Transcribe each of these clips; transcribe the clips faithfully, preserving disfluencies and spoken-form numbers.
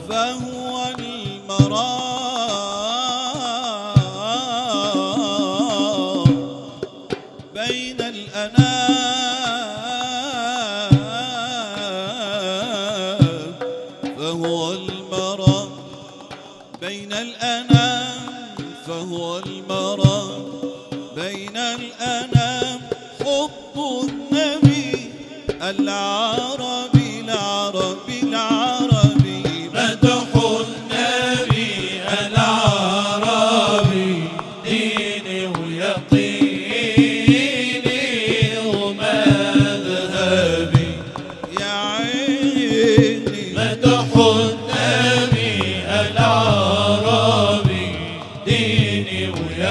فهو المرام بين الأنام، فهو المرام بين الأنام، فهو المرام بين الأنام. حب النبي العربي العربي العربي، مدح النبي العربي ديني ويقيني ومذهبي. يا عيني مدح النبي العربي ديني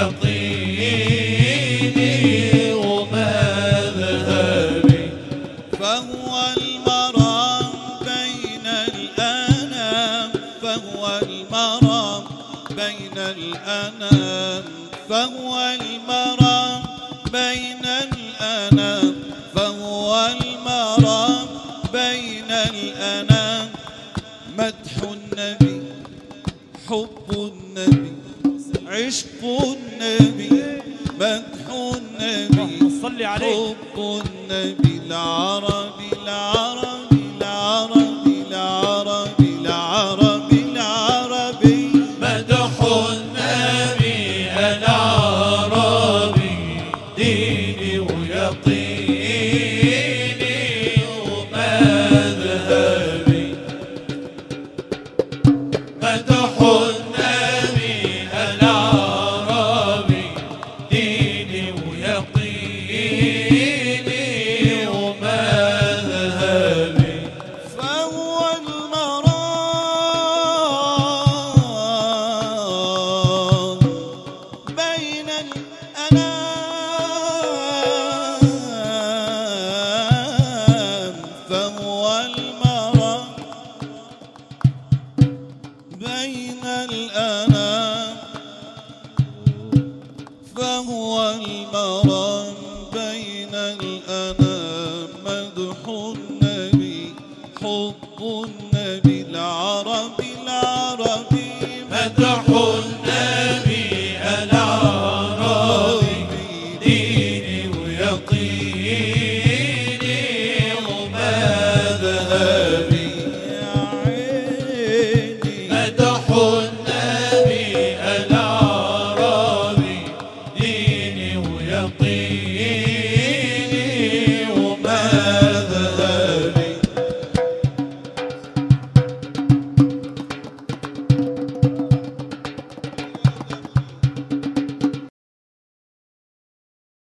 ويقيني ومذهبي. فهو المرام بين الأنام، فهو المرام بين الأنام، فهو المرام بين الأنام، فهو المرام بين الأنام. مدح النبي، حب النبي، عشق النبي، مدح النبي، صلي عليه. حب النبي العربي العربي العربي العربي العربي العربي. مدح النبي العربي ديني ويقيني ومذهبي. مدح النبي العربي ديني ويقيني ومذهبي. فهو المرام بين الأنام، فهو المرام بين الأنام.